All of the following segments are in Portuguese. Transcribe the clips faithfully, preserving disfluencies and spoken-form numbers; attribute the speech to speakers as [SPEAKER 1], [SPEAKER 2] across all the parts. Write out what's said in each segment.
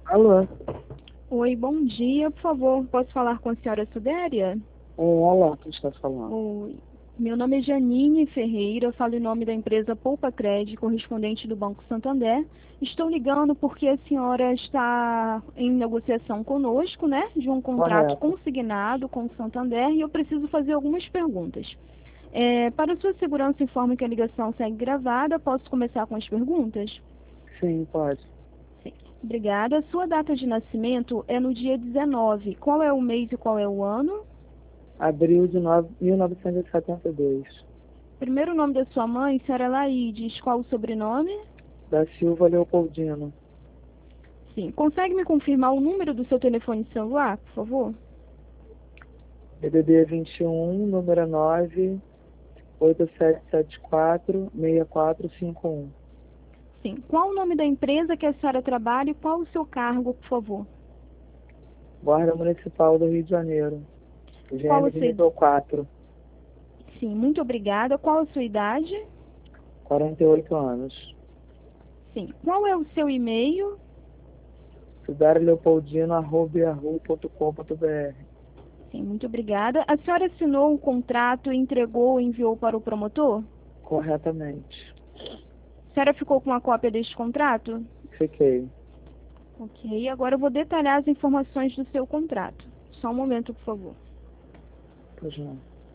[SPEAKER 1] Alô?
[SPEAKER 2] Oi, bom dia. Por favor, posso falar com a senhora Sudéria?
[SPEAKER 1] É ela que está falando.
[SPEAKER 2] Oi. Meu nome é Janine Ferreira, eu falo em nome da empresa Poupa Cred, correspondente do Banco Santander. Estou ligando porque a senhora está em negociação conosco, né, de um contrato
[SPEAKER 1] Correto.
[SPEAKER 2] consignado com o Santander e eu preciso fazer algumas perguntas. É, para sua segurança, informe que a ligação segue gravada. Posso começar com as perguntas?
[SPEAKER 1] Sim, pode.
[SPEAKER 2] Sim. Obrigada. Sua data de nascimento é no dia dezenove. Qual é o mês e qual é o ano?
[SPEAKER 1] Abril de nove- mil novecentos e setenta e dois.
[SPEAKER 2] Primeiro nome da sua mãe, senhora Laides. Qual o sobrenome?
[SPEAKER 1] Da Silva Leopoldino.
[SPEAKER 2] Sim. Consegue me confirmar o número do seu telefone celular, por favor?
[SPEAKER 1] B B B vinte e um, número nove oito sete sete quatro seis quatro cinco um.
[SPEAKER 2] Sim. Qual o nome da empresa que a senhora trabalha e qual o seu cargo, por favor?
[SPEAKER 1] Guarda Municipal do Rio de Janeiro.
[SPEAKER 2] Qual a
[SPEAKER 1] G M de
[SPEAKER 2] sua... id-
[SPEAKER 1] nível quatro.
[SPEAKER 2] Sim, muito obrigada. Qual a sua idade?
[SPEAKER 1] quarenta e oito anos.
[SPEAKER 2] Sim. Qual é o seu e-mail?
[SPEAKER 1] Sudário Leopoldino, arroba yahoo ponto com ponto br.
[SPEAKER 2] Sim, muito obrigada. A senhora assinou o contrato, entregou ou enviou para o promotor?
[SPEAKER 1] Corretamente.
[SPEAKER 2] A senhora ficou com uma cópia deste contrato?
[SPEAKER 1] Fiquei.
[SPEAKER 2] Ok, agora eu vou detalhar as informações do seu contrato. Só um momento, por favor.
[SPEAKER 1] Pois não.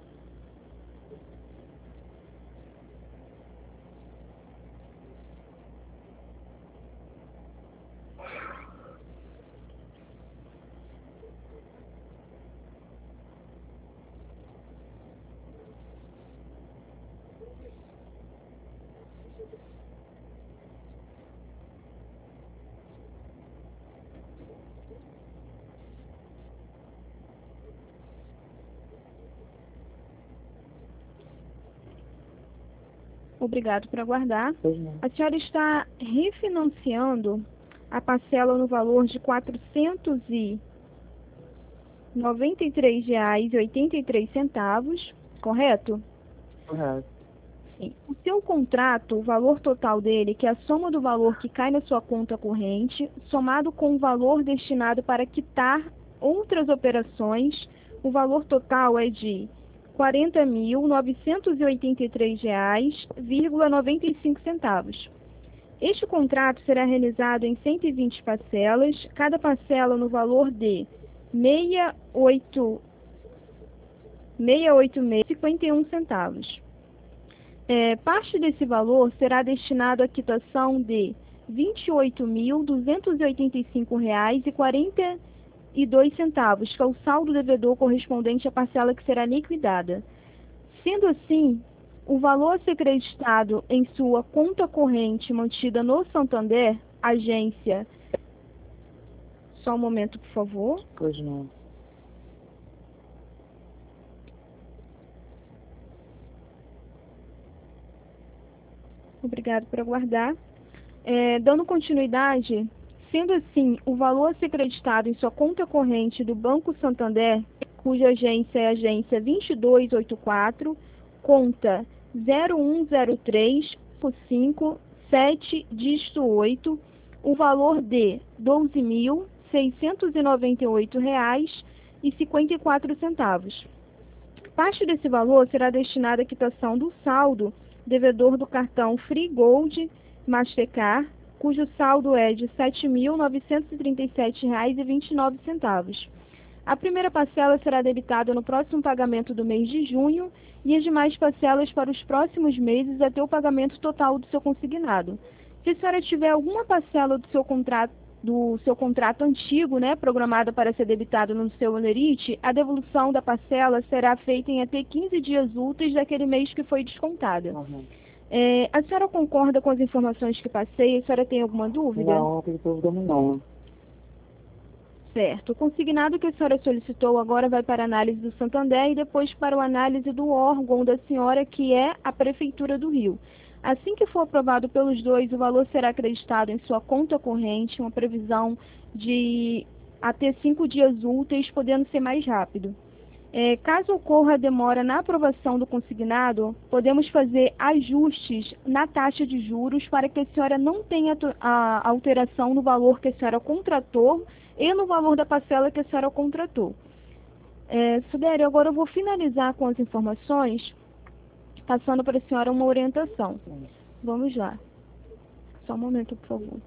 [SPEAKER 2] Obrigado por aguardar.
[SPEAKER 1] Pois não.
[SPEAKER 2] A senhora está refinanciando a parcela no valor de quatrocentos e noventa e três reais e oitenta e três centavos, correto?
[SPEAKER 1] Correto.
[SPEAKER 2] Sim. O seu contrato, o valor total dele, que é a soma do valor que cai na sua conta corrente, somado com o valor destinado para quitar outras operações, o valor total é de quarenta mil novecentos e oitenta e três reais e noventa e cinco centavos. Este contrato será realizado em cento e vinte parcelas, cada parcela no valor de seis oito seis oito seis e cinquenta e um centavos. É, parte desse valor será destinado à quitação de vinte e oito mil duzentos e oitenta e cinco reais e quarenta e dois centavos, que é o saldo devedor correspondente à parcela que será liquidada. Sendo assim, o valor a ser creditado em sua conta corrente mantida no Santander, agência... Só um momento, por favor.
[SPEAKER 1] Pois não.
[SPEAKER 2] Obrigado por aguardar. É, dando continuidade, sendo assim, o valor a ser creditado em sua conta corrente do Banco Santander, cuja agência é a agência vinte e dois oitenta e quatro, conta zero um zero três cinco sete dígito oito, o valor de doze mil seiscentos e noventa e oito reais e cinquenta e quatro centavos. Parte desse valor será destinada à quitação do saldo devedor do cartão Free Gold Mastercard, cujo saldo é de sete mil novecentos e trinta e sete reais e vinte e nove centavos. A primeira parcela será debitada no próximo pagamento do mês de junho e as demais parcelas para os próximos meses até o pagamento total do seu consignado. Se a senhora tiver alguma parcela do seu contrato do seu contrato antigo, né, programada para ser debitado no seu holerite, a devolução da parcela será feita em até quinze dias úteis daquele mês que foi descontada.
[SPEAKER 1] Uhum.
[SPEAKER 2] É, a senhora concorda com as informações que passei? A senhora tem alguma dúvida?
[SPEAKER 1] Não, não tem dúvida não.
[SPEAKER 2] Certo. O consignado que a senhora solicitou agora vai para a análise do Santander e depois para a análise do órgão da senhora, que é a Prefeitura do Rio. Assim que for aprovado pelos dois, o valor será acreditado em sua conta corrente, uma previsão de até cinco dias úteis, podendo ser mais rápido. É, caso ocorra demora na aprovação do consignado, podemos fazer ajustes na taxa de juros para que a senhora não tenha a alteração no valor que a senhora contratou e no valor da parcela que a senhora contratou. É, Sudério, agora eu vou finalizar com as informações, passando para a senhora uma orientação. Vamos lá. Só um momento, por favor.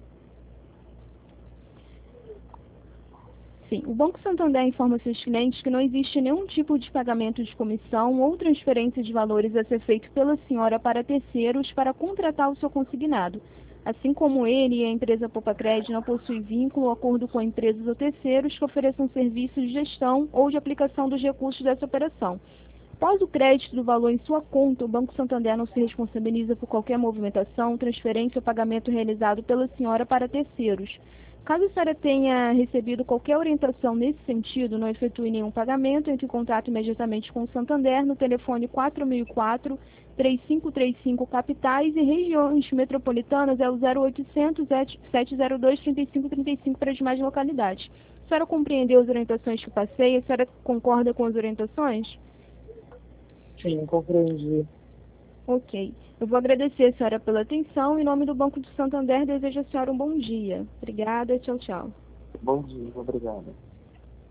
[SPEAKER 2] Sim, o Banco Santander informa seus clientes que não existe nenhum tipo de pagamento de comissão ou transferência de valores a ser feito pela senhora para terceiros para contratar o seu consignado. Assim como ele e a empresa Popacred não possuem vínculo ou acordo com empresas ou terceiros que ofereçam serviços de gestão ou de aplicação dos recursos dessa operação. Após o crédito do valor em sua conta, o Banco Santander não se responsabiliza por qualquer movimentação, transferência ou pagamento realizado pela senhora para terceiros. Caso a senhora tenha recebido qualquer orientação nesse sentido, não efetue nenhum pagamento, entre em contato imediatamente com o Santander no telefone quatro mil e quatro, três cinco três cinco capitais e regiões metropolitanas é o zero oitocentos, sete zero dois, trinta e cinco trinta e cinco para as demais localidades. A senhora compreendeu as orientações que passei? A senhora concorda com as orientações?
[SPEAKER 1] Sim, compreendi.
[SPEAKER 2] Ok. Eu vou agradecer a senhora pela atenção. Em nome do Banco do Santander, desejo a senhora um bom dia. Obrigada. Tchau, tchau.
[SPEAKER 1] Bom dia, obrigada.